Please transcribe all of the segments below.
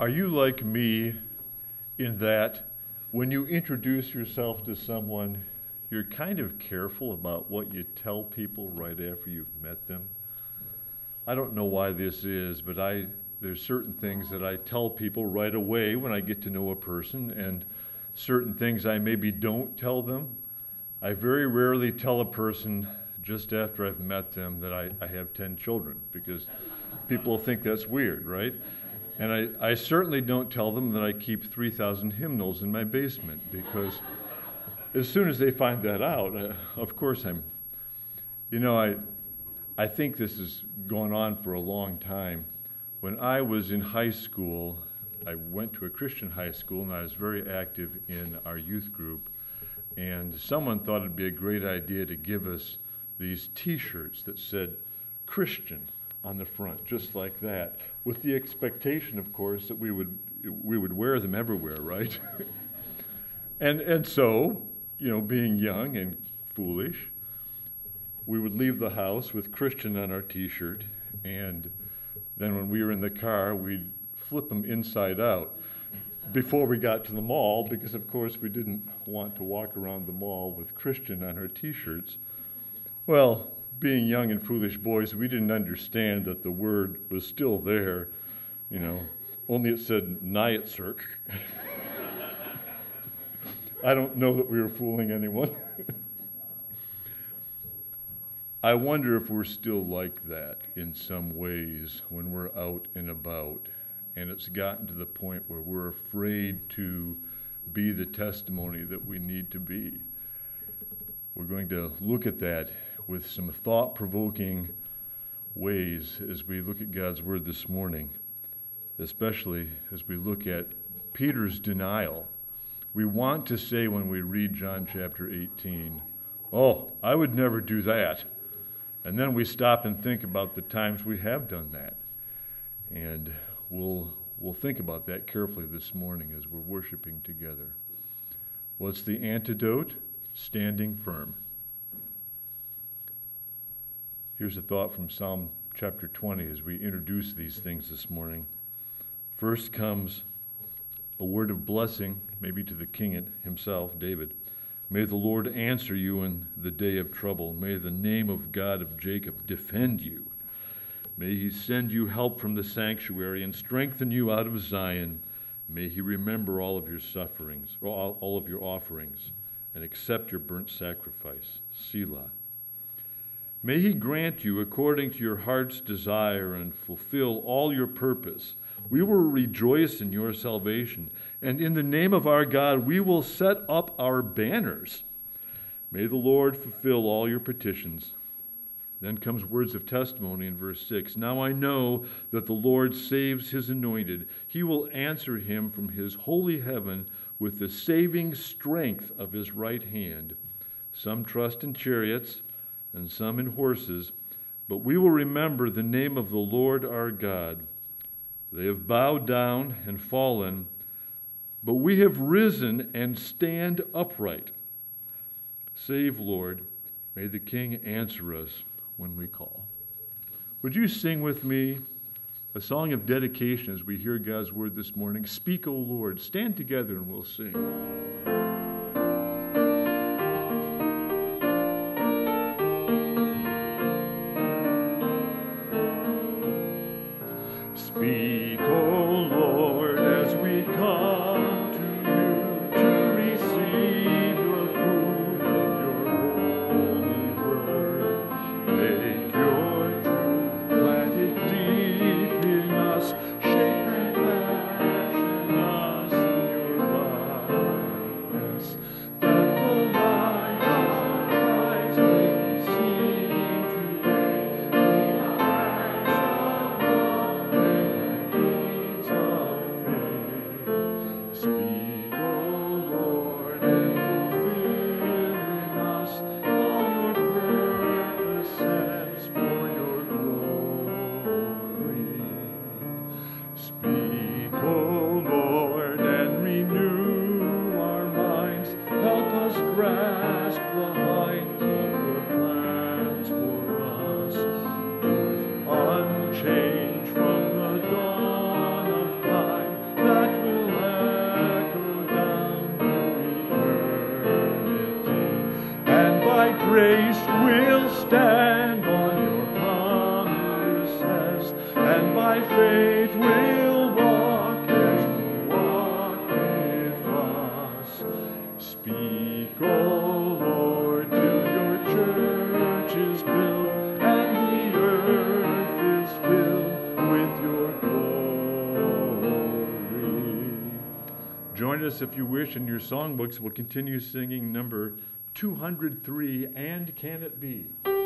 Are you like me in that when you introduce yourself to someone, you're kind of careful about what you tell people right after you've met them? I don't know why this is, but there's certain things that I tell people right away when I get to know a person, and certain things I maybe don't tell them. I very rarely tell a person just after I've met them that I have 10 children, because people think that's weird, right? And I certainly don't tell them that I keep 3,000 hymnals in my basement, because as soon as they find that out, of course I think this has gone on for a long time. When I was in high school, I went to a Christian high school, and I was very active in our youth group. And someone thought it'd be a great idea to give us these T-shirts that said Christian on the front, just like that, with the expectation, of course, that we would wear them everywhere, right? and so, being young and foolish, we would leave the house with Christian on our T-shirt, and then when we were in the car, we'd flip them inside out before we got to the mall, because of course we didn't want to walk around the mall with Christian on our T-shirts. Well, being young and foolish boys, we didn't understand that the word was still there, only it said Nietzsche. I don't know that we were fooling anyone. I wonder if we're still like that in some ways when we're out and about, and it's gotten to the point where we're afraid to be the testimony that we need to be. We're going to look at that with some thought-provoking ways as we look at God's Word this morning, especially as we look at Peter's denial. We want to say when we read John chapter 18, "Oh, I would never do that." And then we stop and think about the times we have done that. And we'll think about that carefully this morning as we're worshiping together. What's the antidote? Standing firm. Here's a thought from Psalm chapter 20 as we introduce these things this morning. First comes a word of blessing, maybe to the king himself, David. May the Lord answer you in the day of trouble. May the name of God of Jacob defend you. May he send you help from the sanctuary and strengthen you out of Zion. May he remember all of your sufferings, or all of your offerings, and accept your burnt sacrifice. Selah. May he grant you according to your heart's desire and fulfill all your purpose. We will rejoice in your salvation, and in the name of our God we will set up our banners. May the Lord fulfill all your petitions. Then comes words of testimony in verse 6. Now I know that the Lord saves his anointed. He will answer him from his holy heaven with the saving strength of his right hand. Some trust in chariots and some in horses, but we will remember the name of the Lord our God. They have bowed down and fallen, but we have risen and stand upright. Save, Lord. May the King answer us when we call. Would you sing with me a song of dedication as we hear God's word this morning? Speak, O Lord. Stand together and we'll sing. Speak, O Lord, as we come to you to receive your food of your holy word. Make your truth planted deep in us, shape and fashion us in your likeness, that the light of Christ may be seen today. The eyes of love and deeds of faith. Speak, O Lord, and fulfill in us all your purposes for your glory. Speak, O Lord, and renew our minds. Help us grasp the height of your plans for us. Unchanged from the dawn of time, grace we'll stand on your promises, and by faith we'll walk as you walk with us. Speak, O Lord, till your church is built, and the earth is filled with your glory. Join us if you wish in your songbooks. We'll continue singing number 203, And Can It Be?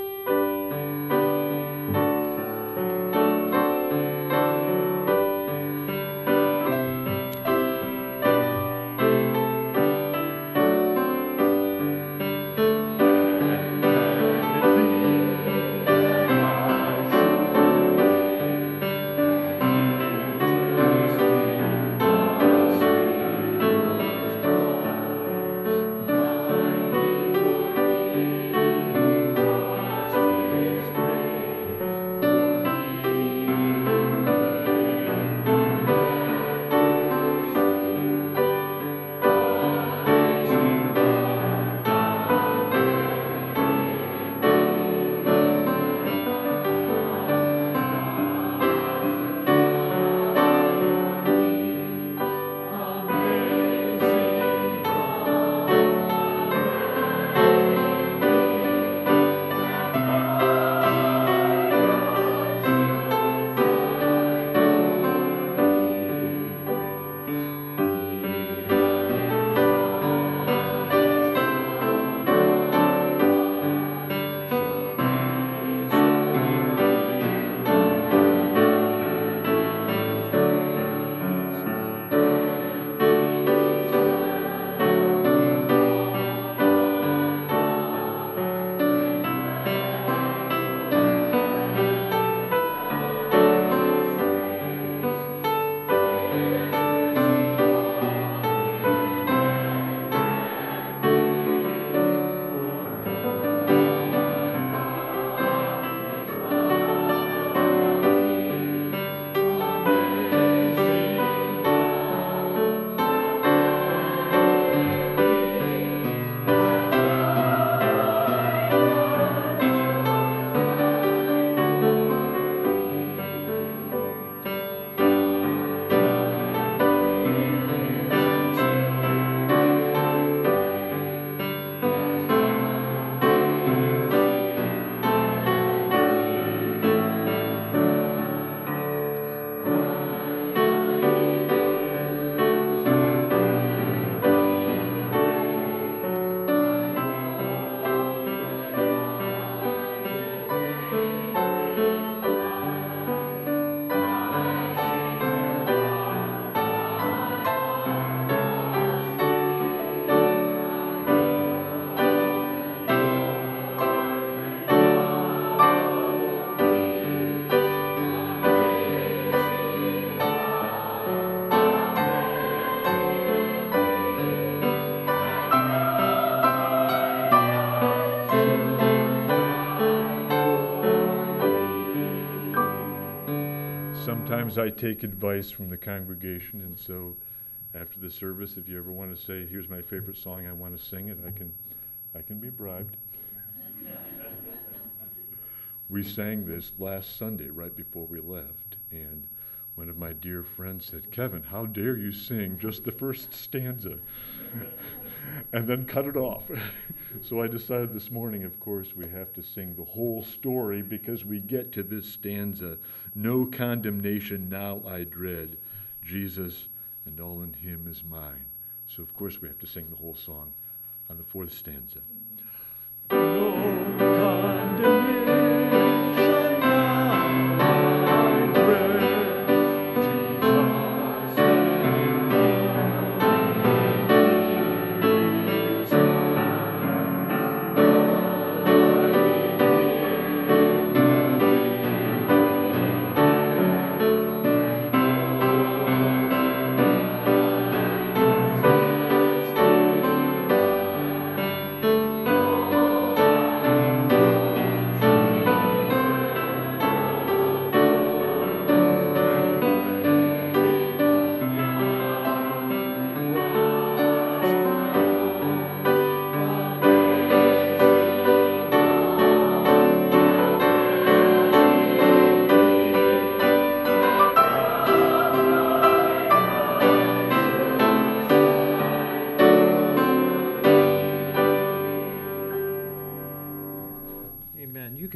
Sometimes I take advice from the congregation, and so after the service, if you ever want to say, here's my favorite song, I want to sing it, I can be bribed. We sang this last Sunday right before we left, and one of my dear friends said, Kevin, how dare you sing just the first stanza and then cut it off? So I decided this morning, of course, we have to sing the whole story because we get to this stanza, no condemnation now I dread, Jesus and all in him is mine. So of course we have to sing the whole song on the fourth stanza. No condemnation now I dread.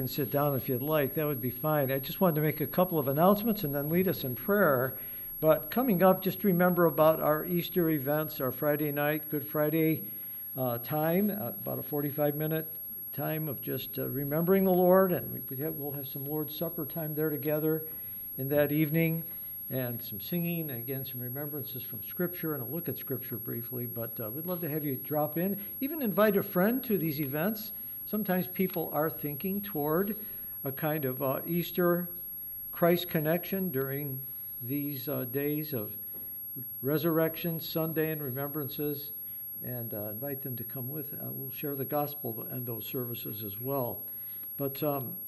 sit down if you'd like. That would be fine. I just wanted to make a couple of announcements and then lead us in prayer. But coming up, just remember about our Easter events, our Friday night, Good Friday time, about a 45-minute time of just remembering the Lord. And we'll have some Lord's Supper time there together in that evening, and some singing, and again, some remembrances from Scripture, and a look at Scripture briefly. But we'd love to have you drop in. Even invite a friend to these events. Sometimes people are thinking toward a kind of Easter Christ connection during these days of Resurrection Sunday and remembrances, and invite them to come with. We'll share the gospel and those services as well. But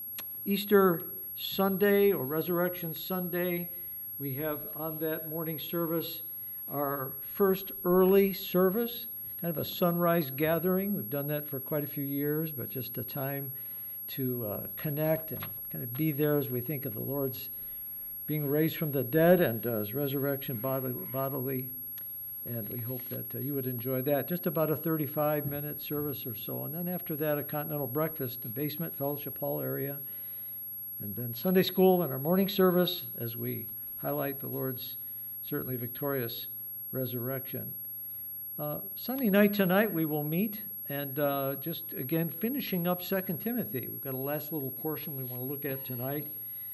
Easter Sunday or Resurrection Sunday, we have on that morning service our first early service, kind of a sunrise gathering. We've done that for quite a few years, but just a time to connect and kind of be there as we think of the Lord's being raised from the dead and his resurrection bodily. And we hope that you would enjoy that. Just about a 35-minute service or so. And then after that, a continental breakfast in the basement fellowship hall area. And then Sunday school and our morning service as we highlight the Lord's certainly victorious resurrection. Sunday night tonight we will meet and just again finishing up 2 Timothy. We've got a last little portion we want to look at tonight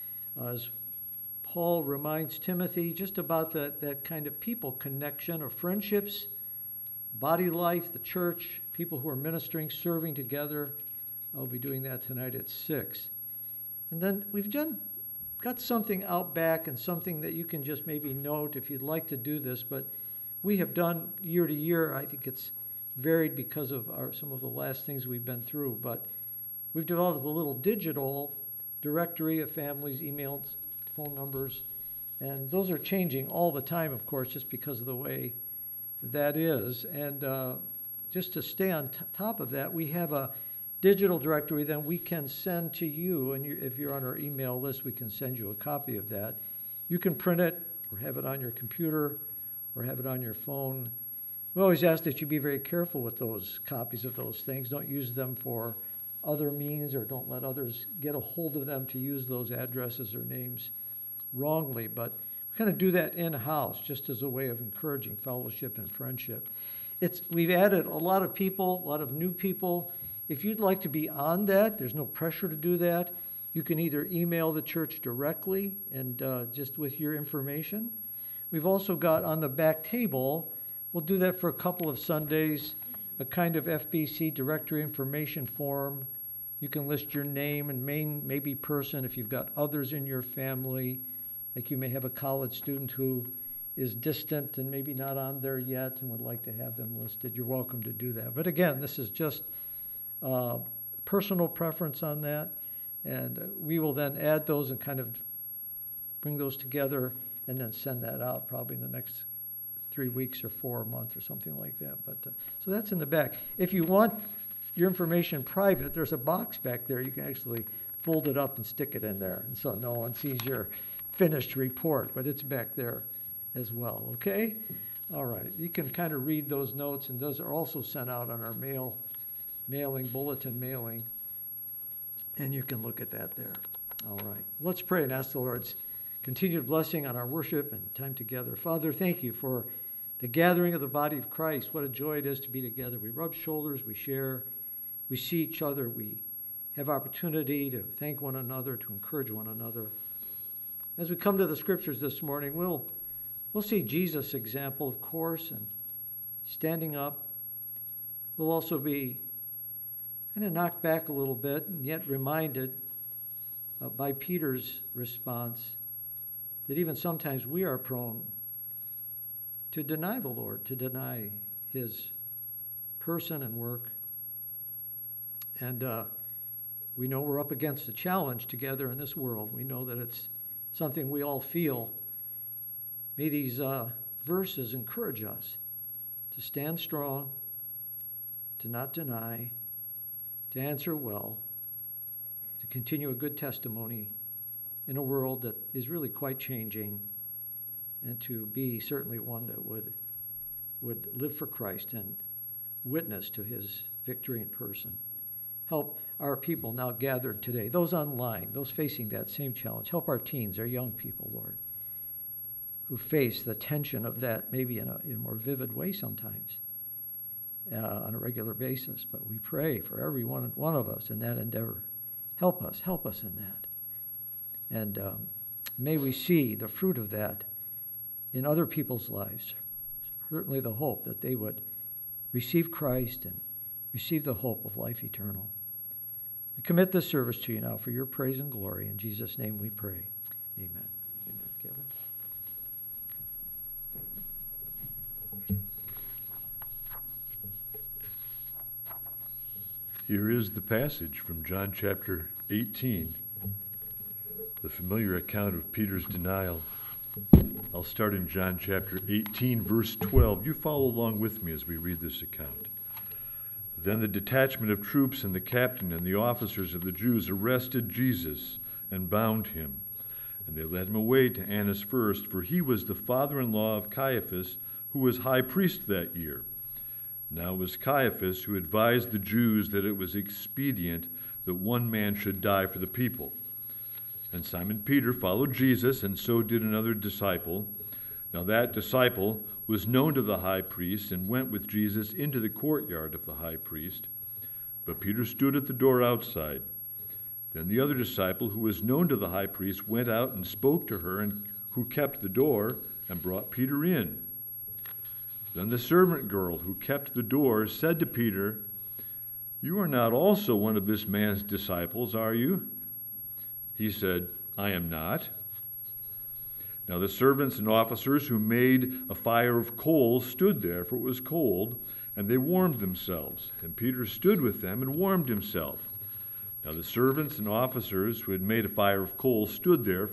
as Paul reminds Timothy just about that kind of people connection or friendships, body life, the church, people who are ministering, serving together. I'll be doing that tonight at 6. And then we've got something out back and something that you can just maybe note if you'd like to do this, but we have done year to year. I think it's varied because of some of the last things we've been through, but we've developed a little digital directory of families, emails, phone numbers, and those are changing all the time, of course, just because of the way that is. And just to stay on top of that, we have a digital directory then we can send to you, and if you're on our email list, we can send you a copy of that. You can print it or have it on your computer or have it on your phone. We always ask that you be very careful with those copies of those things. Don't use them for other means, or don't let others get a hold of them to use those addresses or names wrongly. But we kind of do that in-house just as a way of encouraging fellowship and friendship. We've added a lot of people, a lot of new people. If you'd like to be on that, there's no pressure to do that. You can either email the church directly and just with your information. We've also got on the back table, we'll do that for a couple of Sundays, a kind of FBC directory information form. You can list your name and maybe person if you've got others in your family. Like you may have a college student who is distant and maybe not on there yet and would like to have them listed. You're welcome to do that. But again, this is just personal preference on that. And we will then add those and kind of bring those together and then send that out probably in the next 3 weeks or 4 months or something like that. But so that's in the back. If you want your information private, there's a box back there. You can actually fold it up and stick it in there. And so no one sees your finished report, but it's back there as well. Okay? All right. You can kind of read those notes, and those are also sent out on our bulletin mailing. And you can look at that there. All right. Let's pray and ask the Lord's continued blessing on our worship and time together. Father, thank you for the gathering of the body of Christ. What a joy it is to be together. We rub shoulders, we share, we see each other, we have opportunity to thank one another, to encourage one another. As we come to the scriptures this morning, we'll see Jesus' example, of course, and standing up. We'll also be kind of knocked back a little bit and yet reminded by Peter's response that even sometimes we are prone to deny the Lord, to deny his person and work. And we know we're up against a challenge together in this world. We know that it's something we all feel. May these verses encourage us to stand strong, to not deny, to answer well, to continue a good testimony in a world that is really quite changing, and to be certainly one that would live for Christ and witness to his victory in person. Help our people now gathered today, those online, those facing that same challenge. Help our teens, our young people, Lord, who face the tension of that maybe in a more vivid way sometimes on a regular basis. But we pray for every one of us in that endeavor. Help us in that. And may we see the fruit of that in other people's lives. Certainly the hope that they would receive Christ and receive the hope of life eternal. We commit this service to you now for your praise and glory. In Jesus' name we pray. Amen. Amen. Kevin. Here is the passage from John chapter 18, the familiar account of Peter's denial. I'll start in John chapter 18, verse 12. You follow along with me as we read this account. Then the detachment of troops and the captain and the officers of the Jews arrested Jesus and bound him. And they led him away to Annas first, for he was the father-in-law of Caiaphas, who was high priest that year. Now it was Caiaphas who advised the Jews that it was expedient that one man should die for the people. And Simon Peter followed Jesus, and so did another disciple. Now that disciple was known to the high priest and went with Jesus into the courtyard of the high priest. But Peter stood at the door outside. Then the other disciple, who was known to the high priest, went out and spoke to her, and who kept the door, and brought Peter in. Then the servant girl who kept the door said to Peter, "You are not also one of this man's disciples, are you?" He said, "I am not." Now the servants and officers who made a fire of coals stood there, for it was cold, and they warmed themselves. And Peter stood with them and warmed himself. Now the servants and officers who had made a fire of coals stood there,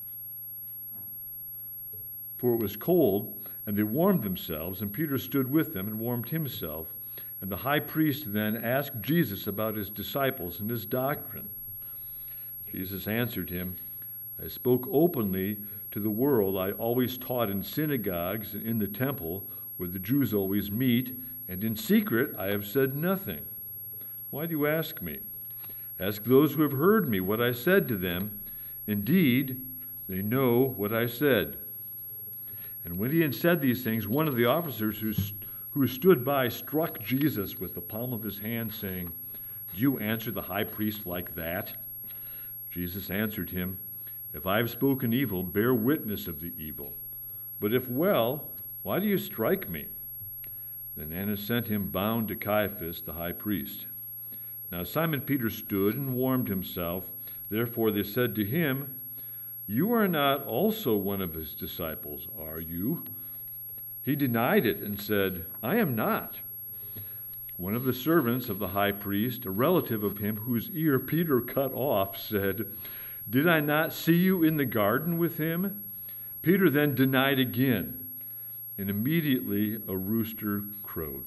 for it was cold, and they warmed themselves, and Peter stood with them and warmed himself. And the high priest then asked Jesus about his disciples and his doctrine. Jesus answered him, "I spoke openly to the world. I always taught in synagogues and in the temple, where the Jews always meet, and in secret I have said nothing. Why do you ask me? Ask those who have heard me what I said to them. Indeed, they know what I said." And when he had said these things, one of the officers who stood by struck Jesus with the palm of his hand, saying, "Do you answer the high priest like that?" Jesus answered him, "If I have spoken evil, bear witness of the evil. But if well, why do you strike me?" Then Annas sent him bound to Caiaphas, the high priest. Now Simon Peter stood and warmed himself. Therefore they said to him, "You are not also one of his disciples, are you?" He denied it and said, "I am not." One of the servants of the high priest, a relative of him whose ear Peter cut off, said, "Did I not see you in the garden with him?" Peter then denied again, and immediately a rooster crowed.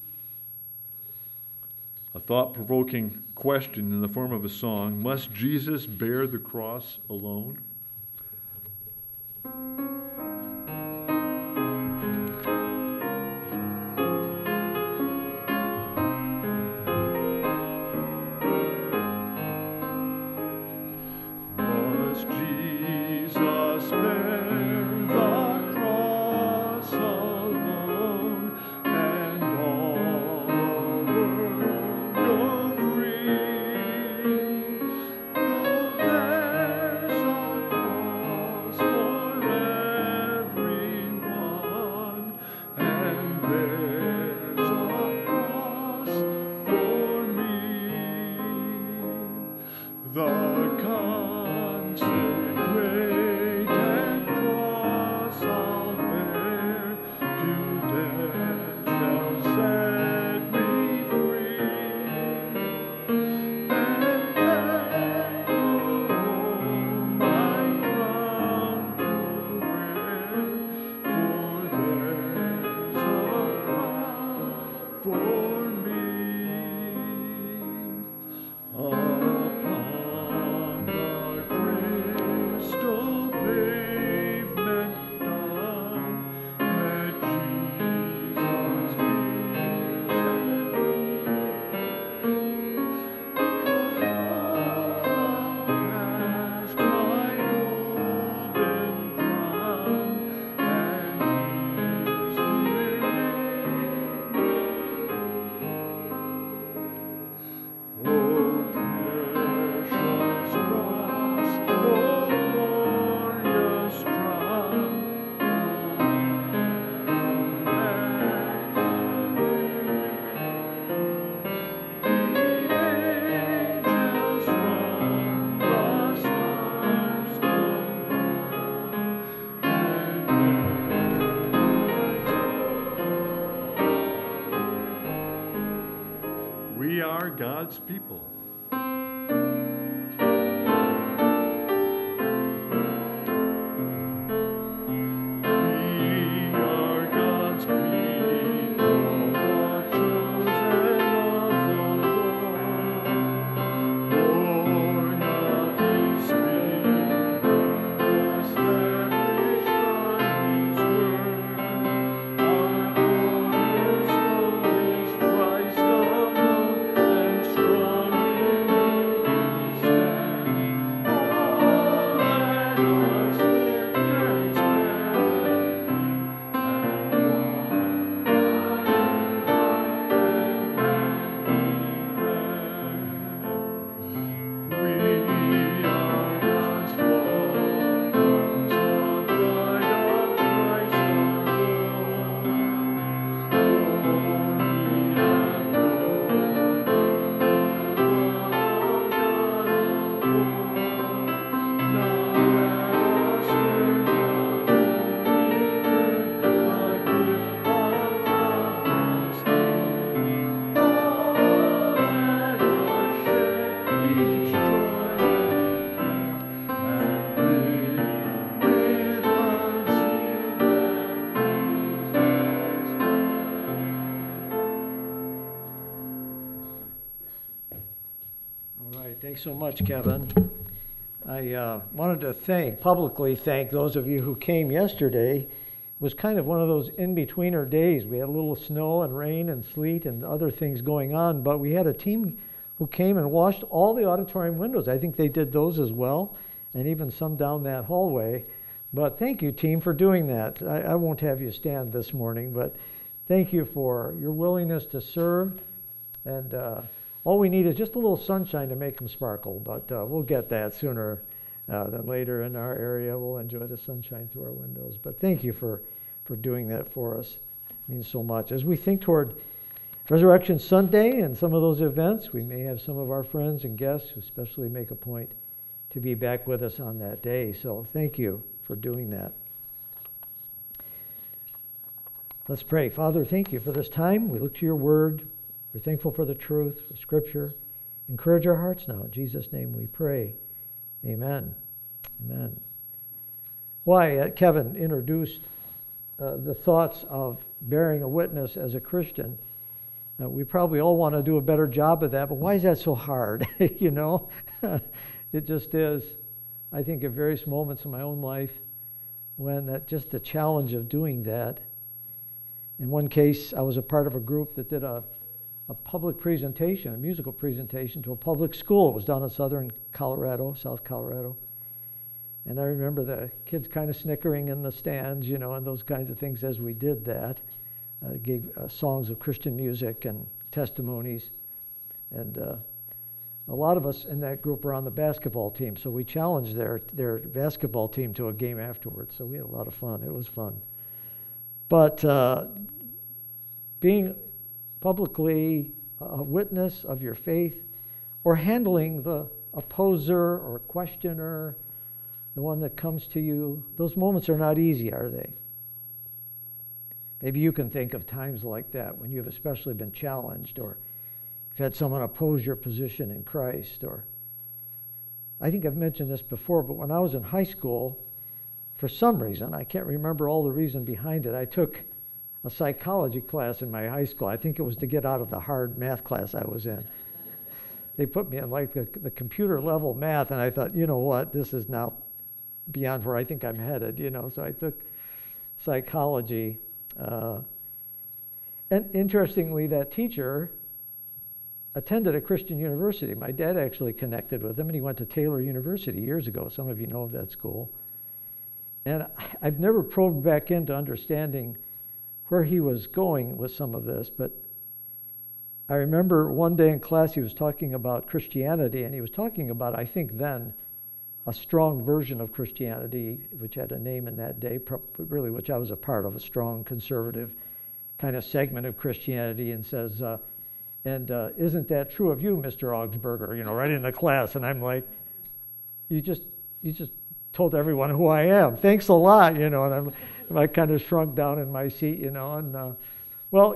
A thought-provoking question in the form of a song: must Jesus bear the cross alone? The consecrated God's people. Thanks so much, Kevin. I wanted to publicly thank those of you who came yesterday. It was kind of one of those in-betweener days. We had a little snow and rain and sleet and other things going on, but we had a team who came and washed all the auditorium windows. I think they did those as well, and even some down that hallway. But thank you, team, for doing that. I won't have you stand this morning, but thank you for your willingness to serve. And all we need is just a little sunshine to make them sparkle, but we'll get that sooner than later in our area. We'll enjoy the sunshine through our windows. But thank you for doing that for us. It means so much. As we think toward Resurrection Sunday and some of those events, we may have some of our friends and guests who especially make a point to be back with us on that day. So thank you for doing that. Let's pray. Father, thank you for this time. We look to your word. We're thankful for the truth, for Scripture. Encourage our hearts now. In Jesus' name we pray. Amen. Amen. Why, Kevin introduced the thoughts of bearing a witness as a Christian. We probably all want to do a better job of that, but why is that so hard? You know, it just is. I think at various moments in my own life when just the challenge of doing that. In one case, I was a part of a group that did a public presentation, a musical presentation to a public school. It was down in southern Colorado, South Colorado. And I remember the kids kind of snickering in the stands, you know, and those kinds of things as we did that. Gave songs of Christian music and testimonies. And a lot of us in that group were on the basketball team, so we challenged their basketball team to a game afterwards. So we had a lot of fun. It was fun. But being publicly a witness of your faith, or handling the opposer or questioner, the one that comes to you, those moments are not easy, are they? Maybe you can think of times like that when you've especially been challenged, or you've had someone oppose your position in Christ. Or I think I've mentioned this before, but when I was in high school, for some reason, I can't remember all the reason behind it, I took a psychology class in my high school. I think it was to get out of the hard math class I was in. They put me in like the computer level math, and I thought, you know what, this is now beyond where I think I'm headed, you know. So I took psychology. And interestingly, that teacher attended a Christian university. My dad actually connected with him, and he went to Taylor University years ago. Some of you know of that school. And I've never probed back into understanding where he was going with some of this, but I remember one day in class he was talking about Christianity, and he was talking about, I think then, a strong version of Christianity, which had a name in that day, really which I was a part of, a strong conservative kind of segment of Christianity, and says, isn't that true of you, Mr. Augsburger? You know, right in the class. And I'm like, you just told everyone who I am. Thanks a lot, you know. And I kind of shrunk down in my seat, you know. And Well,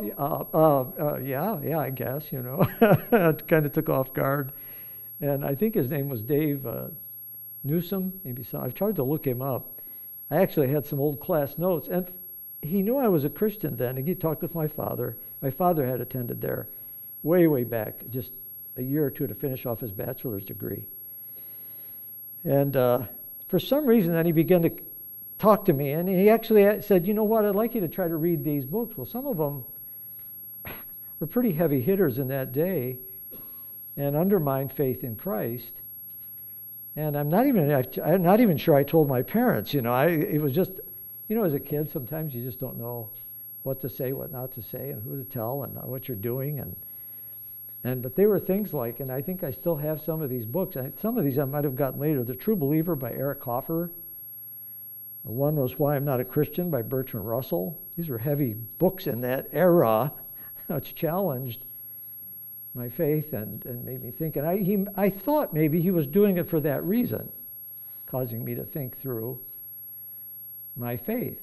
yeah, I guess, It kind of took off guard. And I think his name was Dave Newsom, maybe so. I've tried to look him up. I actually had some old class notes, and he knew I was a Christian then, and he talked with my father. My father had attended there way back, just a year or two to finish off his bachelor's degree. And for some reason, then he began to talk to me, and he actually said, you know what, I'd like you to try to read these books. Well, some of them were pretty heavy hitters in that day and undermined faith in Christ. And I'm not even sure I told my parents, it was just, as a kid, sometimes you just don't know what to say, what not to say, and who to tell, and what you're doing. But they were things like, and I think I still have some of these books. Some of these I might have gotten later. The True Believer by Eric Hoffer. One was Why I'm Not a Christian by Bertrand Russell. These were heavy books in that era, which challenged my faith and made me think. And I thought maybe he was doing it for that reason, causing me to think through my faith,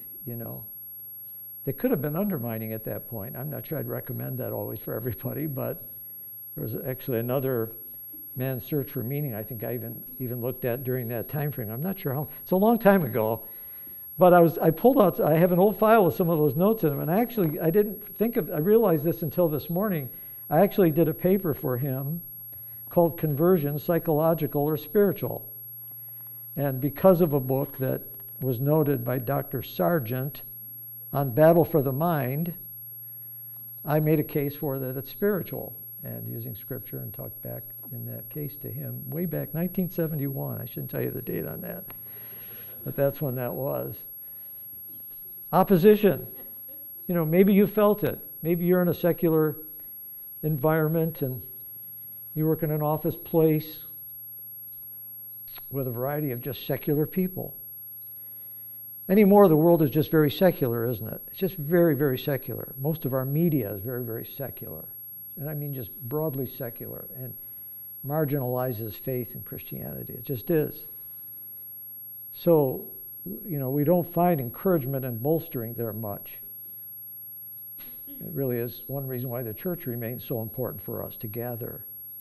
They could have been undermining at that point. I'm not sure I'd recommend that always for everybody, but there was actually another Man's Search for Meaning I think I even looked at during that time frame. I'm not sure how. It's a long time ago. But I pulled out, I have an old file with some of those notes in them, and I realized this until this morning. I actually did a paper for him called Conversion, Psychological or Spiritual. And because of a book that was noted by Dr. Sargent on Battle for the Mind, I made a case for that it's spiritual, and using scripture, and talked back in that case to him way back 1971. I shouldn't tell you the date on that, but that's when that was. Opposition. Maybe you felt it. Maybe you're in a secular environment and you work in an office place with a variety of just secular people. Anymore, the world is just very secular, isn't it? It's just very, very secular. Most of our media is very, very secular. And I mean just broadly secular, and marginalizes faith in Christianity. It just is. So, we don't find encouragement and bolstering there much. It really is one reason why the church remains so important for us to gather.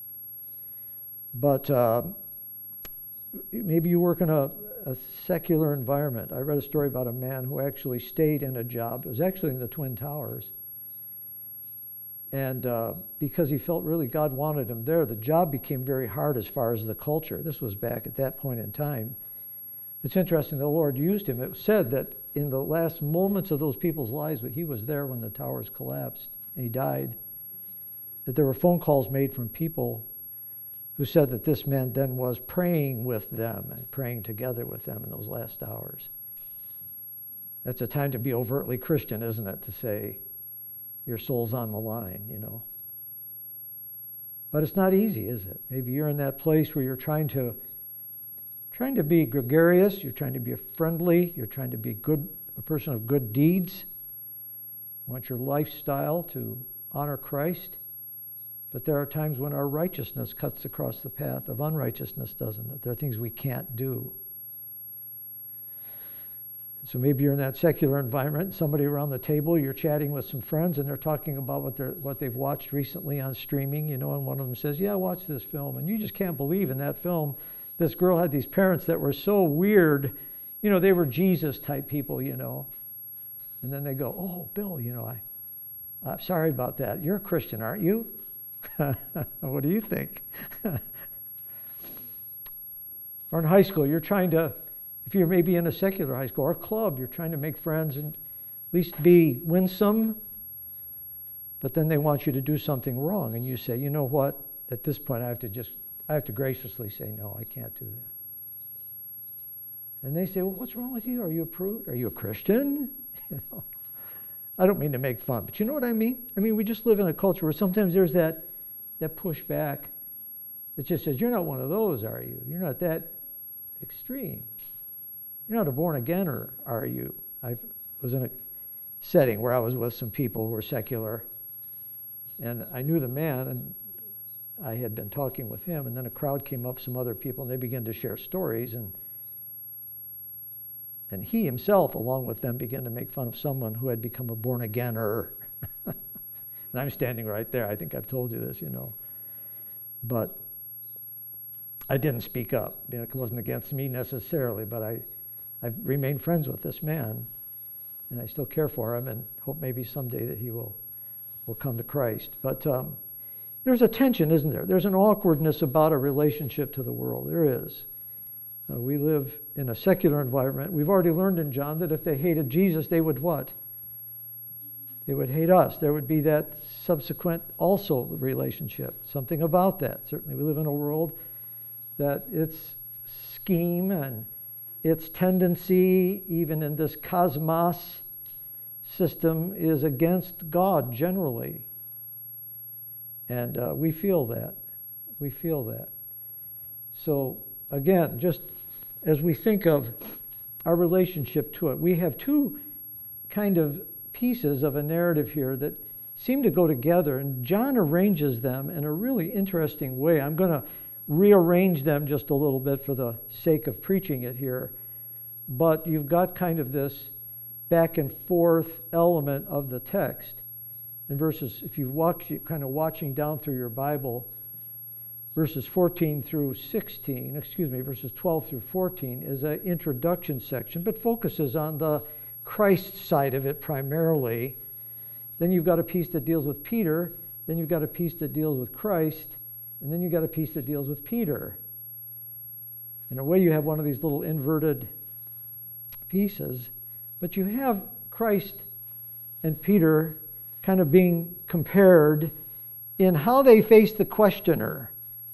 But maybe you work in a secular environment. I read a story about a man who actually stayed in a job. It was actually in the Twin Towers. And because he felt really God wanted him there, the job became very hard as far as the culture. This was back at that point in time. It's interesting, the Lord used him. It was said that in the last moments of those people's lives, but he was there when the towers collapsed and he died, that there were phone calls made from people who said that this man then was praying with them and praying together with them in those last hours. That's a time to be overtly Christian, isn't it? To say your soul's on the line, But it's not easy, is it? Maybe you're in that place where you're trying to be gregarious, you're trying to be friendly, you're trying to be a person of good deeds. You want your lifestyle to honor Christ. But there are times when our righteousness cuts across the path of unrighteousness, doesn't it? There are things we can't do. So maybe you're in that secular environment, somebody around the table, you're chatting with some friends, and they're talking about what they've watched recently on streaming, and one of them says, yeah, watch this film. And you just can't believe in that film, this girl had these parents that were so weird. They were Jesus-type people, And then they go, oh, Bill, I'm sorry about that. You're a Christian, aren't you? What do you think? Or in high school, you're trying to, if you're maybe in a secular high school or club, you're trying to make friends and at least be winsome, but then they want you to do something wrong, and you say, you know what, at this point I have to graciously say, no, I can't do that. And they say, well, what's wrong with you? Are you a prude? Are you a Christian? I don't mean to make fun, but you know what I mean? I mean, we just live in a culture where sometimes there's that pushback that just says, you're not one of those, are you? You're not that extreme. You're not a born-againer, are you? I was in a setting where I was with some people who were secular, and I knew the man, and I had been talking with him, and then a crowd came up, some other people, and they began to share stories, and he himself, along with them, began to make fun of someone who had become a born-againer. And I'm standing right there. I think I've told you this, But I didn't speak up. It wasn't against me necessarily, but I've remained friends with this man, and I still care for him and hope maybe someday that he will come to Christ. But there's a tension, isn't there? There's an awkwardness about a relationship to the world. There is. We live in a secular environment. We've already learned in John that if they hated Jesus, they would what? They would hate us. There would be that subsequent also relationship. Something about that. Certainly we live in a world that its scheme and its tendency, even in this cosmos system, is against God generally. And we feel that. We feel that. So, again, just as we think of our relationship to it, we have two kind of pieces of a narrative here that seem to go together, and John arranges them in a really interesting way. I'm going to rearrange them just a little bit for the sake of preaching it here, but you've got kind of this back and forth element of the text. In verses, if you watch, kind of watching down through your Bible, verses 14 through 16, verses 12 through 14 is an introduction section, but focuses on the Christ side of it primarily. Then you've got a piece that deals with Peter, then you've got a piece that deals with Christ, and then you've got a piece that deals with Peter. In a way, you have one of these little inverted pieces, but you have Christ and Peter kind of being compared in how they face the questioner,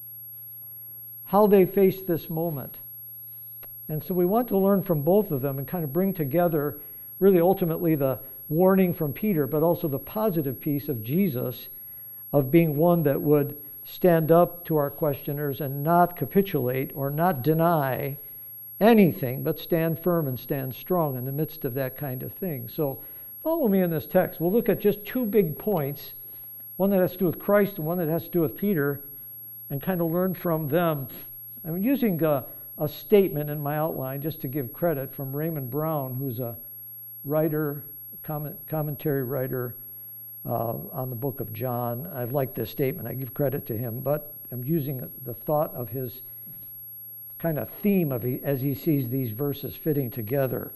how they face this moment. And so we want to learn from both of them and kind of bring together really ultimately the warning from Peter, but also the positive piece of Jesus of being one that would stand up to our questioners and not capitulate or not deny anything, but stand firm and stand strong in the midst of that kind of thing. So follow me in this text. We'll look at just two big points, one that has to do with Christ and one that has to do with Peter, and kind of learn from them. I'm using a statement in my outline just to give credit from Raymond Brown, who's a writer, commentary writer on the book of John. I like this statement. I give credit to him, but I'm using the thought of his kind of theme as he sees these verses fitting together.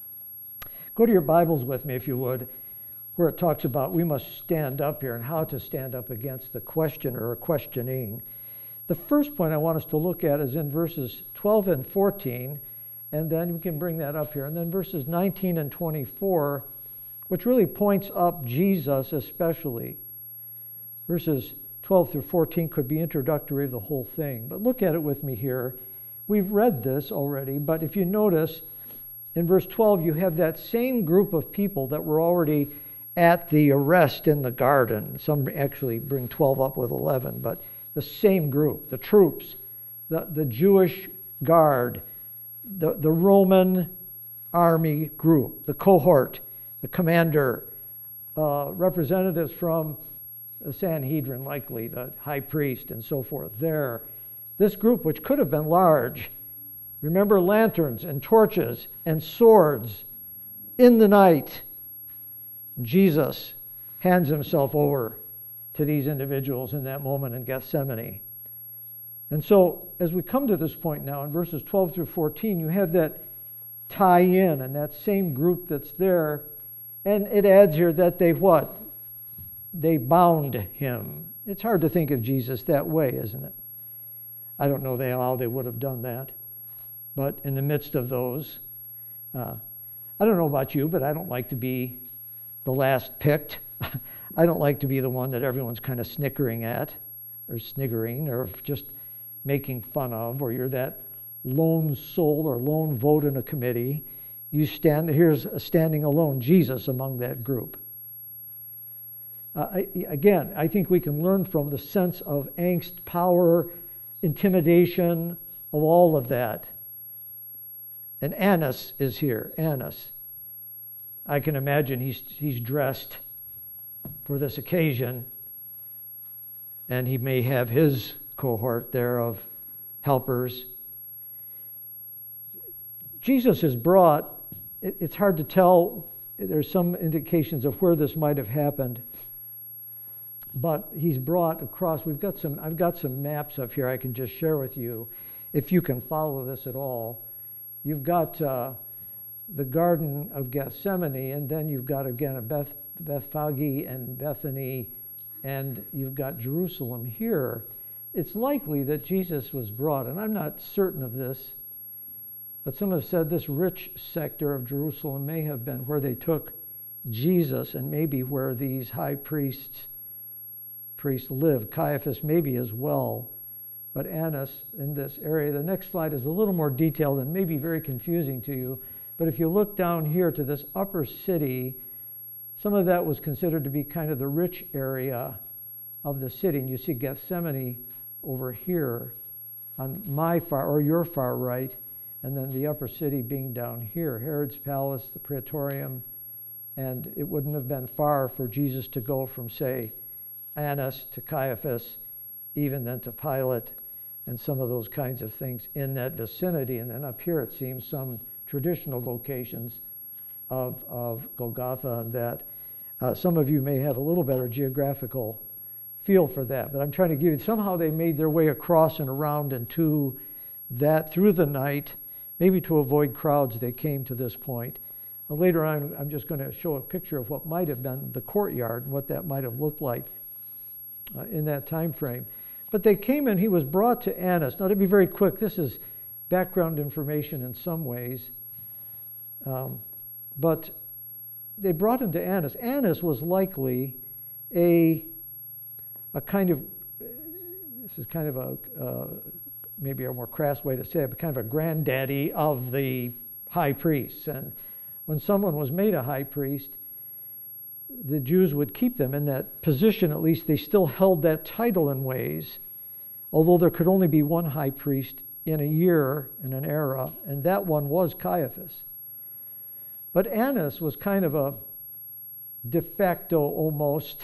Go to your Bibles with me, if you would, where it talks about we must stand up here and how to stand up against the questioner or questioning. The first point I want us to look at is in verses 12 and 14, and then we can bring that up here. And then verses 19 and 24, which really points up Jesus especially. Verses 12 through 14 could be introductory of the whole thing. But look at it with me here. We've read this already, but if you notice, in verse 12, you have that same group of people that were already at the arrest in the garden. Some actually bring 12 up with 11, but the same group, the troops, the Jewish guard, the Roman army group, the cohort, the commander, representatives from the Sanhedrin, likely the high priest and so forth there. This group, which could have been large, remember lanterns and torches and swords in the night. Jesus hands himself over to these individuals in that moment in Gethsemane. And so as we come to this point now in verses 12 through 14, you have that tie-in and that same group that's there. And it adds here that they what? They bound him. It's hard to think of Jesus that way, isn't it? I don't know how they would have done that. But in the midst of those, I don't know about you, but I don't like to be the last picked. I don't like to be the one that everyone's kind of sniggering at, or just making fun of, or you're that lone soul or lone vote in a committee. Here's a standing alone Jesus among that group. I think we can learn from the sense of angst, power, intimidation, of all of that. And Annas is here. Annas. I can imagine he's dressed for this occasion, and he may have his cohort there of helpers. Jesus is brought, it's hard to tell, there's some indications of where this might have happened. but he's brought across. I've got some maps up here I can just share with you, if you can follow this at all. You've got the Garden of Gethsemane, and then you've got again a Bethphage and Bethany, and you've got Jerusalem here. It's likely that Jesus was brought, and I'm not certain of this, but some have said this rich sector of Jerusalem may have been where they took Jesus, and maybe where these high priests lived. Caiaphas maybe as well, but Annas in this area. The next slide is a little more detailed and maybe very confusing to you, but if you look down here to this upper city, some of that was considered to be kind of the rich area of the city, and you see Gethsemane over here on my far, or your far right, and then the upper city being down here, Herod's palace, the Praetorium, and it wouldn't have been far for Jesus to go from, say, Annas to Caiaphas, even then to Pilate, and some of those kinds of things in that vicinity. And then up here it seems some traditional locations of Golgotha, and that some of you may have a little better geographical feel for that, but I'm trying to give you, somehow they made their way across and around and to that through the night, maybe to avoid crowds. They came to this point. Later on, I'm just going to show a picture of what might have been the courtyard and what that might have looked like in that time frame. But they came and he was brought to Annas. Now, to be very quick, this is background information in some ways, but they brought him to Annas. Annas was likely a kind of, this is kind of a, maybe a more crass way to say it, but kind of a granddaddy of the high priests. And when someone was made a high priest, the Jews would keep them in that position. At least they still held that title in ways, although there could only be one high priest in a year, in an era, and that one was Caiaphas. But Annas was kind of a de facto almost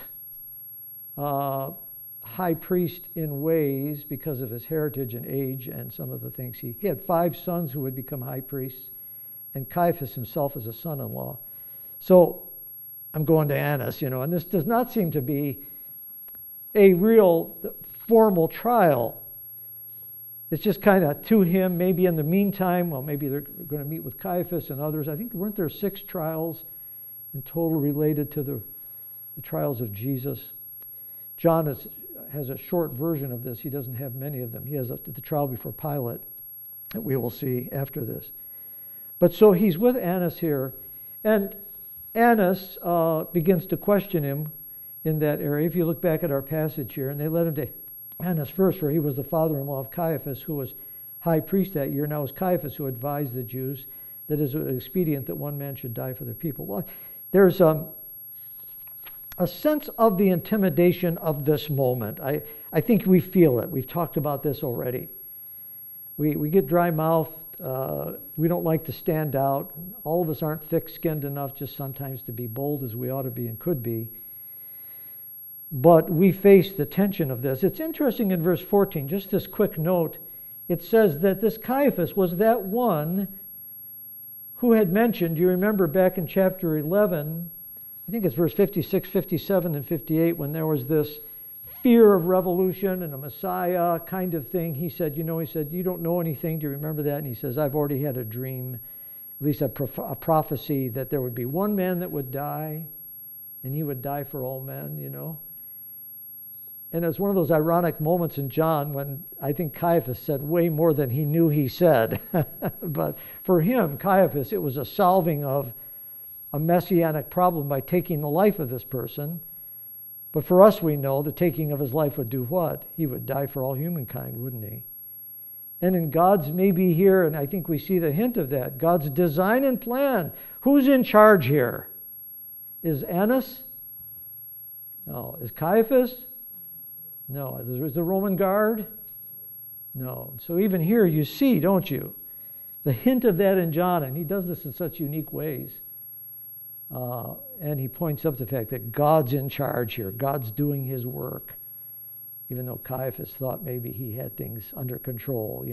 high priest in ways because of his heritage and age and some of the things. He had 5 sons who would become high priests, and Caiaphas himself is a son-in-law. So I'm going to Annas, and this does not seem to be a real formal trial. It's just kind of to him, maybe in the meantime, well, maybe they're going to meet with Caiaphas and others. I think, weren't there 6 trials in total related to the trials of Jesus? John has a short version of this. He doesn't have many of them. He has the trial before Pilate that we will see after this. But so he's with Annas here, and Annas begins to question him in that area. If you look back at our passage here, and they led him to Annas first, for he was the father-in-law of Caiaphas, who was high priest that year. Now it was Caiaphas who advised the Jews that it is expedient that one man should die for the people. Well, there's a sense of the intimidation of this moment. I think we feel it. We've talked about this already. We get dry-mouthed. We don't like to stand out. All of us aren't thick-skinned enough just sometimes to be bold as we ought to be and could be. But we face the tension of this. It's interesting in verse 14, just this quick note, it says that this Caiaphas was that one who had mentioned, you remember back in chapter 11, I think it's verse 56, 57, and 58, when there was this fear of revolution and a Messiah kind of thing. He said, you don't know anything. Do you remember that? And he says, I've already had a dream, at least a prophecy, that there would be one man that would die, and he would die for all men, And it's one of those ironic moments in John when I think Caiaphas said way more than he knew he said. But for him, Caiaphas, it was a solving of a messianic problem by taking the life of this person. But for us, we know the taking of his life would do what? He would die for all humankind, wouldn't he? And in God's maybe here, and I think we see the hint of that, God's design and plan. Who's in charge here? Is Annas? No. Is Caiaphas? No. Is the Roman guard? No. So even here you see, don't you, the hint of that in John, and he does this in such unique ways. And he points up the fact that God's in charge here. God's doing his work, even though Caiaphas thought maybe he had things under control,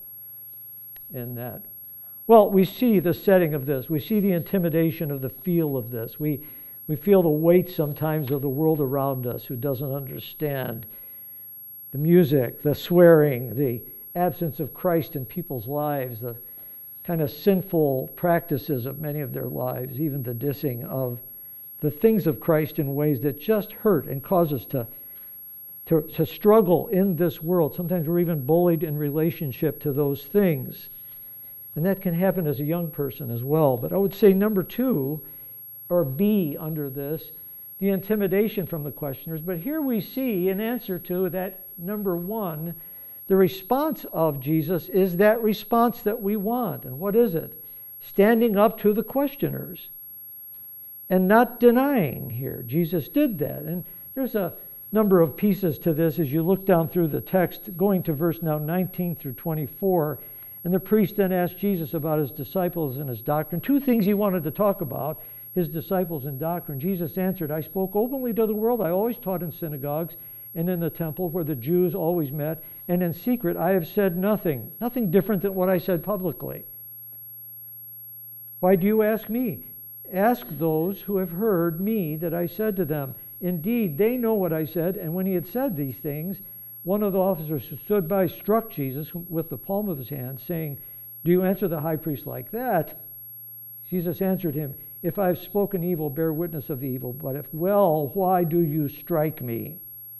in that. Well, we see the setting of this. We see the intimidation of the feel of this. We We feel the weight sometimes of the world around us who doesn't understand the music, the swearing, the absence of Christ in people's lives, the kind of sinful practices of many of their lives, even the dissing of the things of Christ in ways that just hurt and cause us to struggle in this world. Sometimes we're even bullied in relationship to those things. And that can happen as a young person as well. But I would say number 2, or B under this, the intimidation from the questioners. But here we see, in answer to that number 1, the response of Jesus is that response that we want. And what is it? Standing up to the questioners and not denying here. Jesus did that. And there's a number of pieces to this as you look down through the text, going to verse now 19 through 24. And the priest then asked Jesus about his disciples and his doctrine. 2 things he wanted to talk about, his disciples and doctrine. Jesus answered, I spoke openly to the world. I always taught in synagogues and in the temple where the Jews always met. And in secret I have said nothing different than what I said publicly. Why do you ask me? Ask those who have heard me that I said to them. Indeed, they know what I said. And when he had said these things, one of the officers who stood by struck Jesus with the palm of his hand, saying, do you answer the high priest like that? Jesus answered him, if I have spoken evil, bear witness of the evil. But if well, why do you strike me?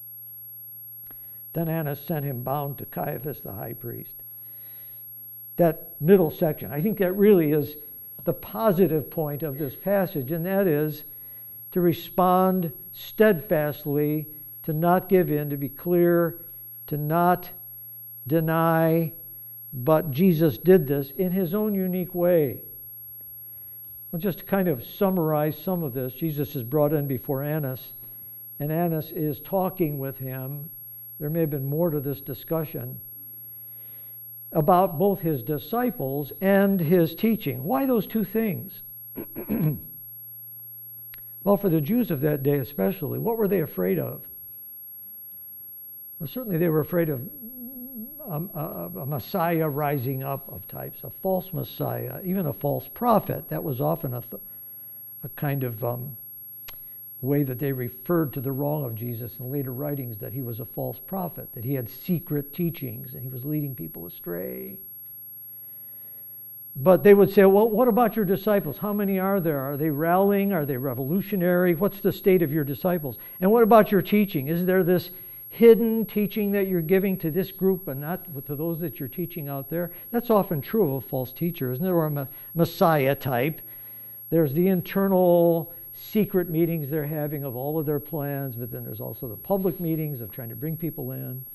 Then Annas sent him bound to Caiaphas the high priest. That middle section, I think that really is the positive point of this passage, and that is to respond steadfastly, to not give in, to be clear, to not deny. But Jesus did this in his own unique way. Well, just to kind of summarize some of this, Jesus is brought in before Annas, and Annas is talking with him. There may have been more to this discussion about both his disciples and his teaching. Why those 2 things? Well, for the Jews of that day especially, what were they afraid of? Well, certainly they were afraid of a Messiah rising up of types, a false Messiah, even a false prophet. That was often a kind of way that they referred to the wrong of Jesus in later writings, that he was a false prophet, that he had secret teachings and he was leading people astray. But they would say, well, what about your disciples? How many are there? Are they rallying? Are they revolutionary? What's the state of your disciples? And what about your teaching? Is there this hidden teaching that you're giving to this group but not to those that you're teaching out there? That's often true of a false teacher, isn't it? Or a Messiah type. There's the internal secret meetings they're having of all of their plans, but then there's also the public meetings of trying to bring people in.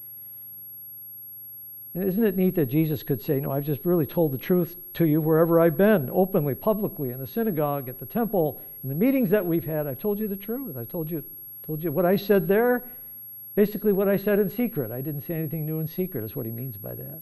And isn't it neat that Jesus could say, no, I've just really told the truth to you wherever I've been, openly, publicly, in the synagogue, at the temple, in the meetings that we've had. I've told you the truth. I've told you what I said there, basically what I said in secret. I didn't say anything new in secret, is what he means by that.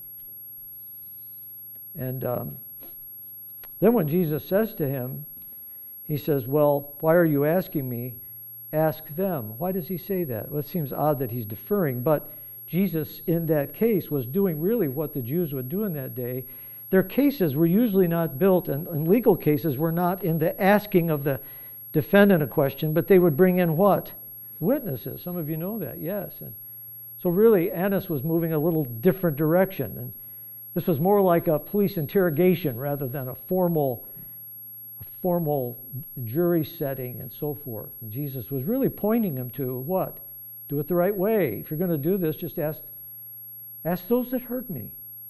And then when Jesus says to him, he says, well, why are you asking me? Ask them. Why does he say that? Well, it seems odd that he's deferring, but Jesus in that case was doing really what the Jews would do in that day. Their cases were usually not built, and legal cases were not in the asking of the defendant a question, but they would bring in what? Witnesses. Some of you know that, yes. And so really Annas was moving a little different direction. And this was more like a police interrogation rather than a formal jury setting and so forth. And Jesus was really pointing them to what? Do it the right way. If you're going to do this, just ask those that hurt me.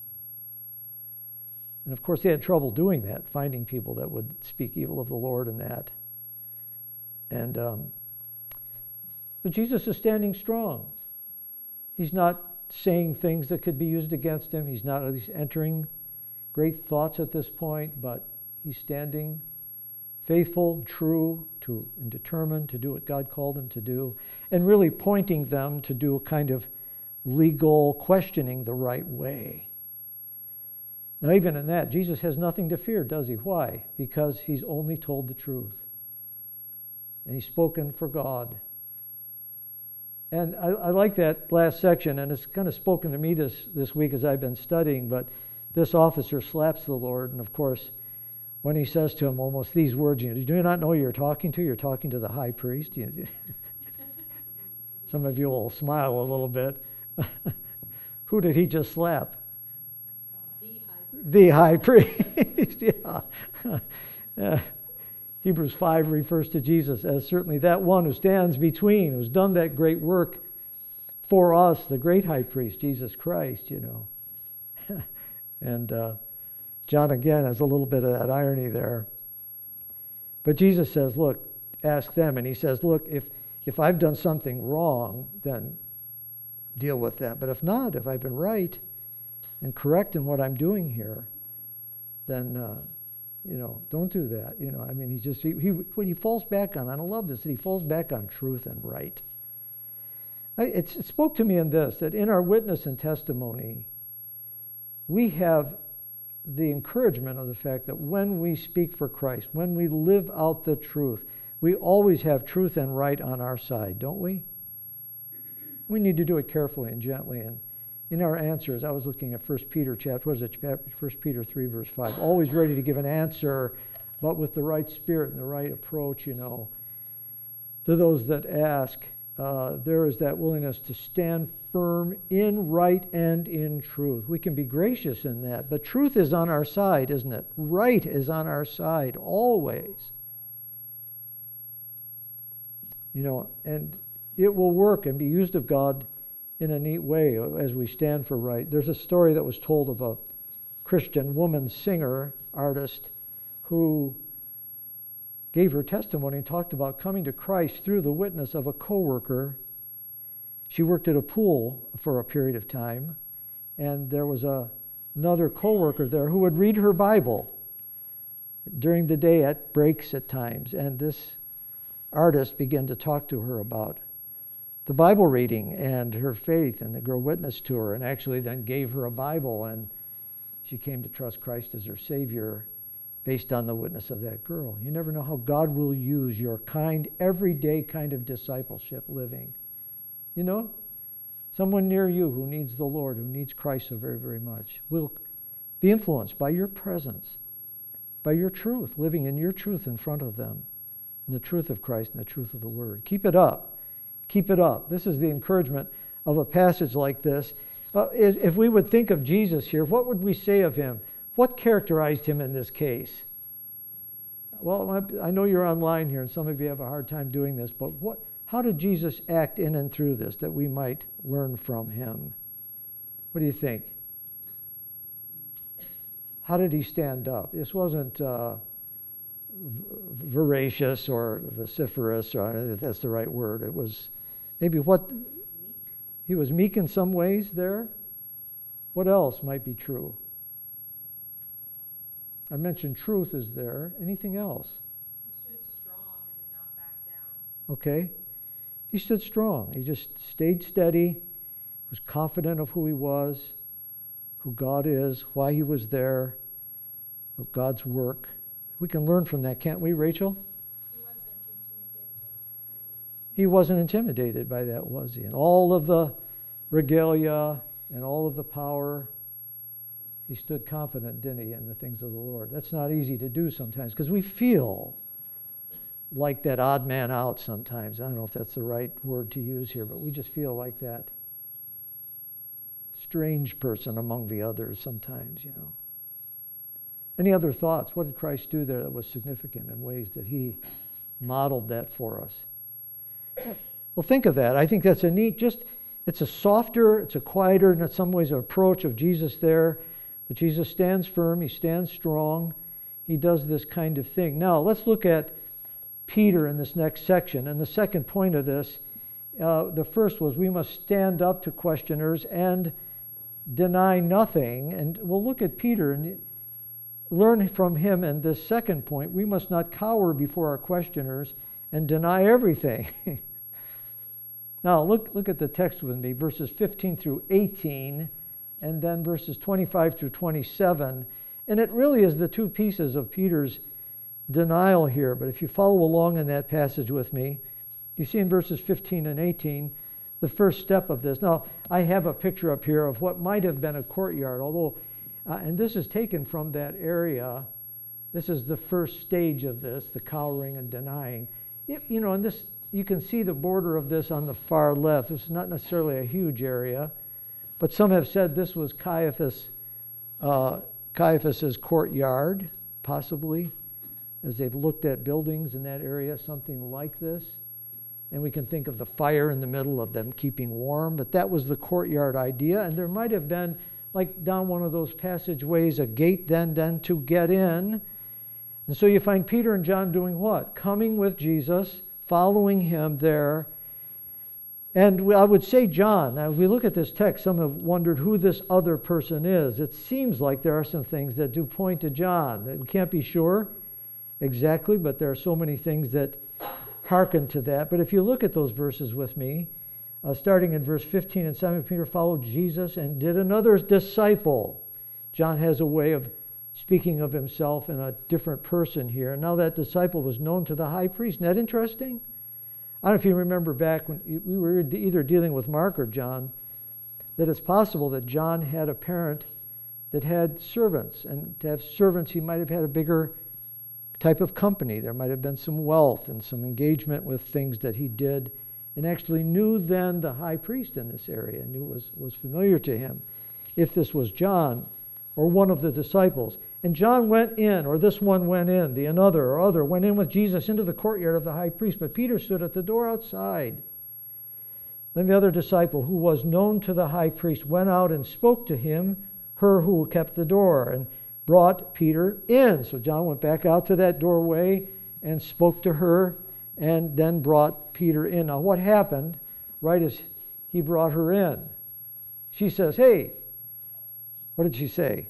And of course, they had trouble doing that, finding people that would speak evil of the Lord and that. And but Jesus is standing strong. He's not saying things that could be used against him. He's not at least entering great thoughts at this point, but he's standing faithful, true, and determined to do what God called him to do, and really pointing them to do a kind of legal questioning the right way. Now, even in that, Jesus has nothing to fear, does he? Why? Because he's only told the truth. And he's spoken for God. And I like that last section, and it's kind of spoken to me this week as I've been studying, but this officer slaps the Lord, and of course, when he says to him almost these words, do you not know who you're talking to? You're talking to the high priest. Some of you will smile a little bit. Who did he just slap? The high priest. Yeah. Hebrews 5 refers to Jesus as certainly that one who stands between, who's done that great work for us, the great high priest, Jesus Christ, And John again has a little bit of that irony there. But Jesus says, look, ask them. And he says, look, if I've done something wrong, then deal with that. But if not, if I've been right and correct in what I'm doing here, then, don't do that. He falls back on, and I love this, that he falls back on truth and right. It spoke to me in this, that in our witness and testimony, we have the encouragement of the fact that when we speak for Christ, when we live out the truth, we always have truth and right on our side, don't we? We need to do it carefully and gently. And in our answers, I was looking at 1 Peter 3, verse 5. Always ready to give an answer, but with the right spirit and the right approach, to those that ask. There is that willingness to stand firm in right and in truth. We can be gracious in that, but truth is on our side, isn't it? Right is on our side, always. And it will work and be used of God in a neat way as we stand for right. There's a story that was told of a Christian woman singer, artist, who gave her testimony and talked about coming to Christ through the witness of a coworker. She worked at a pool for a period of time, and there was another coworker there who would read her Bible during the day at breaks at times. And this artist began to talk to her about the Bible reading and her faith, and the girl witnessed to her and actually then gave her a Bible, and she came to trust Christ as her Savior based on the witness of that girl. You never know how God will use your everyday kind of discipleship living. Someone near you who needs the Lord, who needs Christ so very, very much, will be influenced by your presence, by your truth, living in your truth in front of them, and the truth of Christ and the truth of the Word. Keep it up. Keep it up. This is the encouragement of a passage like this. If we would think of Jesus here, what would we say of him? What characterized him in this case? Well, I know you're online here, and some of you have a hard time doing this, but how did Jesus act in and through this that we might learn from him? What do you think? How did he stand up? This wasn't voracious or vociferous, or if that's the right word. It was maybe he was meek in some ways there. What else might be true? I mentioned truth is there. Anything else? He stood strong and did not back down. Okay. He stood strong. He just stayed steady, was confident of who he was, who God is, why he was there, of God's work. We can learn from that, can't we, Rachel? He wasn't intimidated by that, was he? And all of the regalia and all of the power, he stood confident, didn't he, in the things of the Lord. That's not easy to do sometimes, because we feel like that odd man out sometimes. I don't know if that's the right word to use here, but we just feel like that strange person among the others sometimes, Any other thoughts? What did Christ do there that was significant in ways that he modeled that for us? Well, think of that. I think that's it's a softer, it's a quieter, and in some ways an approach of Jesus there. But Jesus stands firm, he stands strong, he does this kind of thing. Now, let's look at Peter in this next section. And the second point of this, the first was we must stand up to questioners and deny nothing. And we'll look at Peter and learn from him. And this second point, we must not cower before our questioners and deny everything. Now, look at the text with me, verses 15 through 18, and then verses 25 through 27. And it really is the two pieces of Peter's denial here. But if you follow along in that passage with me, you see in verses 15 and 18 the first step of this. Now, I have a picture up here of what might have been a courtyard, although, and this is taken from that area This is the first stage of this, the cowering and denying. And this, you can see the border of this on the far left. This is not necessarily a huge area, but some have said this was Caiaphas's courtyard, possibly, as they've looked at buildings in that area, something like this. And we can think of the fire in the middle of them keeping warm, but that was the courtyard idea. And there might have been, like down one of those passageways, a gate then to get in. And so you find Peter and John doing what? Coming with Jesus, following him there. And I would say John. Now, if we look at this text, some have wondered who this other person is. It seems like there are some things that do point to John. We can't be sure exactly, but there are so many things that hearken to that. But if you look at those verses with me, starting in verse 15, and Simon Peter followed Jesus and did another disciple. John has a way of speaking of himself in a different person here. And now that disciple was known to the high priest. Isn't that interesting? I don't know if you remember back when we were either dealing with Mark or John, that it's possible that John had a parent that had servants. And to have servants, he might have had a bigger type of company. There might have been some wealth and some engagement with things that he did, and actually knew then the high priest in this area, knew was familiar to him, if this was John or one of the disciples. And John went in, or this one went in, the another or other went in with Jesus into the courtyard of the high priest, but Peter stood at the door outside. Then the other disciple, who was known to the high priest, went out and spoke to him, her who kept the door, and brought Peter in. So John went back out to that doorway and spoke to her, and then brought Peter in. Now what happened right as he brought her in? She says, "Hey," what did she say?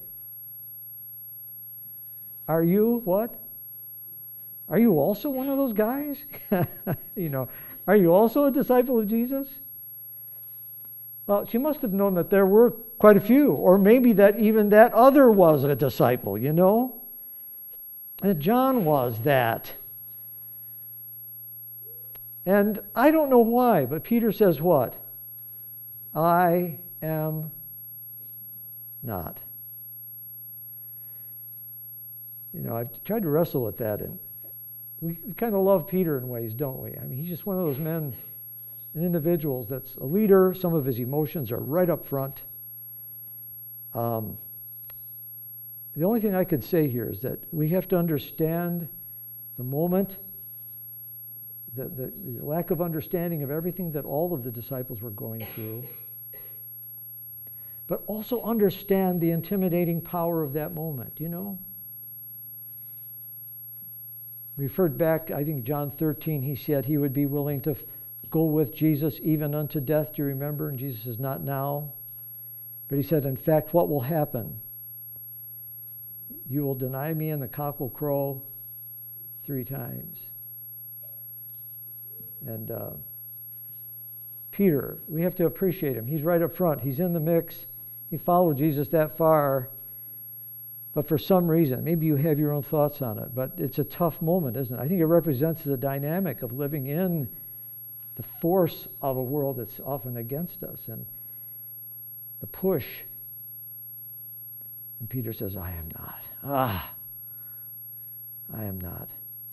"Are you what? Are you also one of those guys?" Are you also a disciple of Jesus? Well, she must have known that there were quite a few, or maybe that even that other was a disciple, That John was that. And I don't know why, but Peter says what? "I am not." I've tried to wrestle with that, and we kind of love Peter in ways, don't we? I mean, he's just one of those men and individuals that's a leader. Some of his emotions are right up front. The only thing I could say here is that we have to understand the moment, the lack of understanding of everything that all of the disciples were going through, but also understand the intimidating power of that moment, We referred back, I think John 13, he said he would be willing to go with Jesus even unto death. Do you remember? And Jesus says, "Not now." But he said, in fact, what will happen? You will deny me and the cock will crow 3 times. And Peter, we have to appreciate him. He's right up front. He's in the mix. He followed Jesus that far. But for some reason, maybe you have your own thoughts on it, but it's a tough moment, isn't it? I think it represents the dynamic of living in the force of a world that's often against us and the push. And Peter says, "I am not." I am not.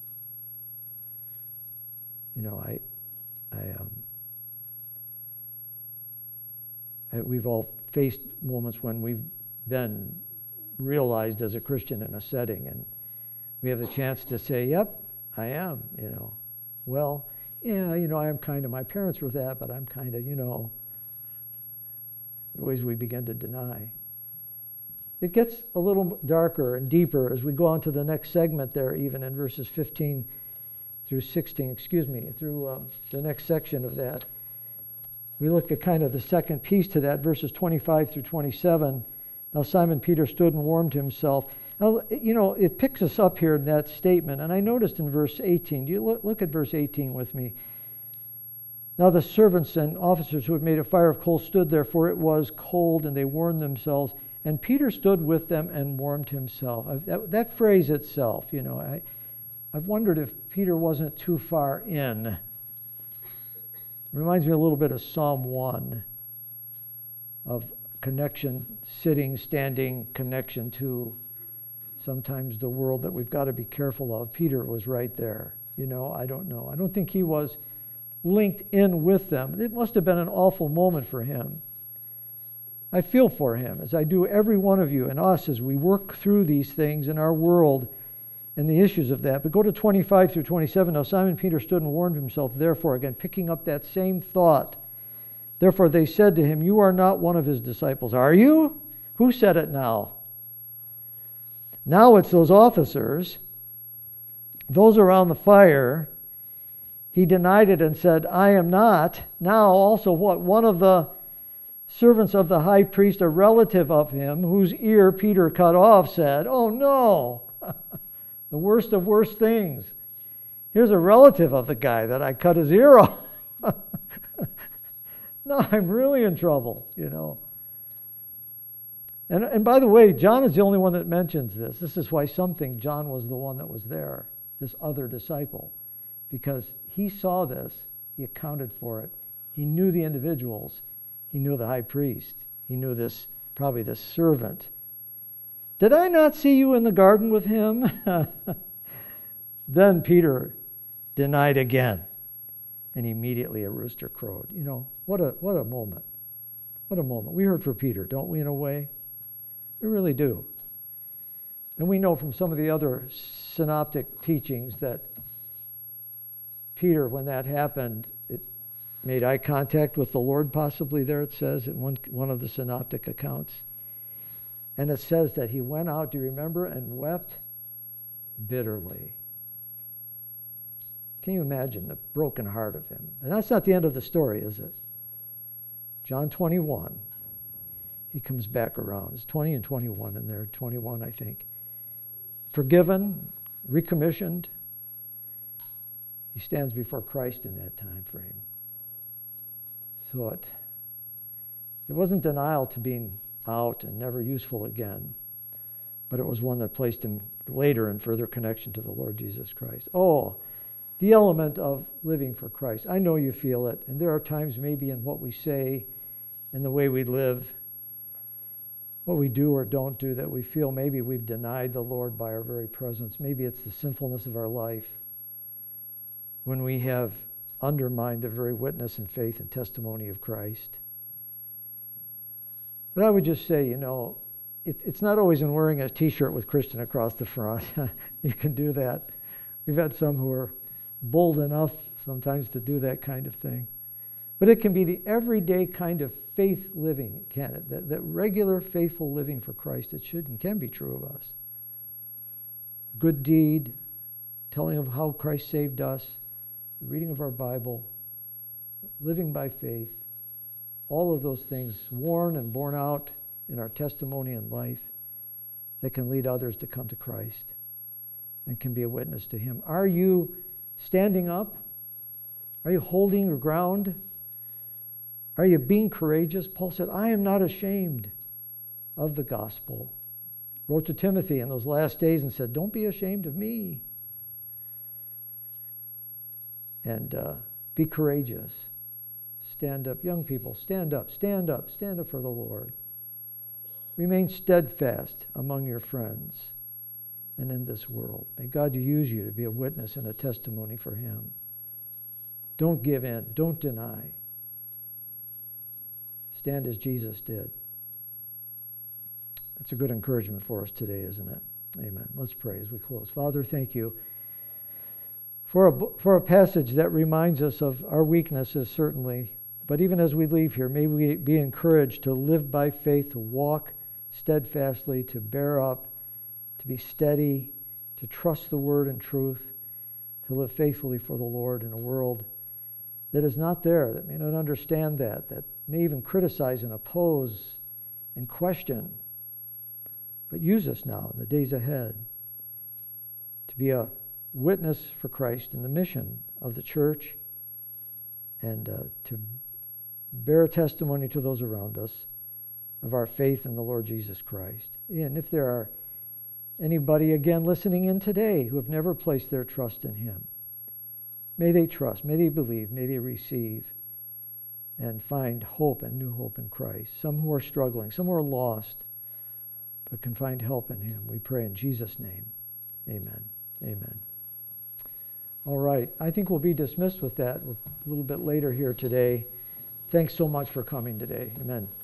We've all faced moments when we've been realized as a Christian in a setting, and we have the chance to say, "Yep, I am." Well, yeah, I am kind of. My parents were that, but I'm kind of, the ways we begin to deny. It gets a little darker and deeper as we go on to the next segment there, even in verses 15 through 16, through the next section of that. We look at kind of the second piece to that, verses 25 through 27. Now Simon Peter stood and warmed himself. Now, it picks us up here in that statement, and I noticed in verse 18, do you look at verse 18 with me? Now the servants and officers who had made a fire of coals stood there, for it was cold, and they warmed themselves. And Peter stood with them and warmed himself. That phrase itself, I've wondered if Peter wasn't too far in. It reminds me a little bit of Psalm 1, of connection, sitting, standing, connection to sometimes the world that we've got to be careful of. Peter was right there. I don't know. I don't think he was linked in with them. It must have been an awful moment for him. I feel for him, as I do every one of you and us as we work through these things in our world and the issues of that. But go to 25 through 27. Now Simon Peter stood and warned himself, therefore, again, picking up that same thought. Therefore they said to him, you are not one of his disciples, are you? Who said it now? Now it's those officers, those around the fire. He denied it and said, I am not. Now also what? One of the servants of the high priest, a relative of him, whose ear Peter cut off, said, oh no, the worst of worst things. Here's a relative of the guy that I cut his ear off. No, I'm really in trouble, And by the way, John is the only one that mentions this. This is why some think John was the one that was there, this other disciple, because he saw this, he accounted for it, he knew the individuals, he knew the high priest, he knew probably this servant. Did I not see you in the garden with him? Then Peter denied again, and immediately a rooster crowed. What a moment. What a moment. We heard from Peter, don't we, in a way? We really do. And we know from some of the other synoptic teachings that Peter, when that happened, it made eye contact with the Lord, possibly there it says in one of the synoptic accounts. And it says that he went out, do you remember, and wept bitterly. Can you imagine the broken heart of him? And that's not the end of the story, is it? John 21. He comes back around. It's 20 and 21 in there. 21, I think. Forgiven, recommissioned. He stands before Christ in that time frame. So it wasn't denial to being out and never useful again, but it was one that placed him later in further connection to the Lord Jesus Christ. Oh, the element of living for Christ. I know you feel it, and there are times maybe in what we say, in the way we live, what we do or don't do, that we feel maybe we've denied the Lord by our very presence. Maybe it's the sinfulness of our life when we have undermined the very witness and faith and testimony of Christ. But I would just say, it's not always in wearing a T-shirt with Christian across the front. You can do that. We've had some who are bold enough sometimes to do that kind of thing. But it can be the everyday kind of faith living, can it? That regular faithful living for Christ. It should and can be true of us. Good deed, telling of how Christ saved us, the reading of our Bible, living by faith, all of those things worn and borne out in our testimony and life that can lead others to come to Christ and can be a witness to Him. Are you standing up? Are you holding your ground? Are you being courageous? Paul said, I am not ashamed of the gospel. Wrote to Timothy in those last days and said, don't be ashamed of me. And be courageous. Stand up. Young people, stand up, stand up, stand up for the Lord. Remain steadfast among your friends and in this world. May God use you to be a witness and a testimony for Him. Don't give in. Don't deny. Stand as Jesus did. That's a good encouragement for us today, isn't it? Amen. Let's pray as we close. Father, thank you for a passage that reminds us of our weaknesses, certainly. But even as we leave here, may we be encouraged to live by faith, to walk steadfastly, to bear up, to be steady, to trust the Word and truth, to live faithfully for the Lord in a world that is not there, that may not understand that may even criticize and oppose and question. But use us now in the days ahead to be a witness for Christ in the mission of the church and to bear testimony to those around us of our faith in the Lord Jesus Christ. And if there are anybody, again, listening in today who have never placed their trust in Him, may they trust, may they believe, may they receive and find hope and new hope in Christ. Some who are struggling, some who are lost. but can find help in him. We pray in Jesus' name. Amen. Amen. All right. I think we'll be dismissed with that a little bit later here today. Thanks so much for coming today. Amen.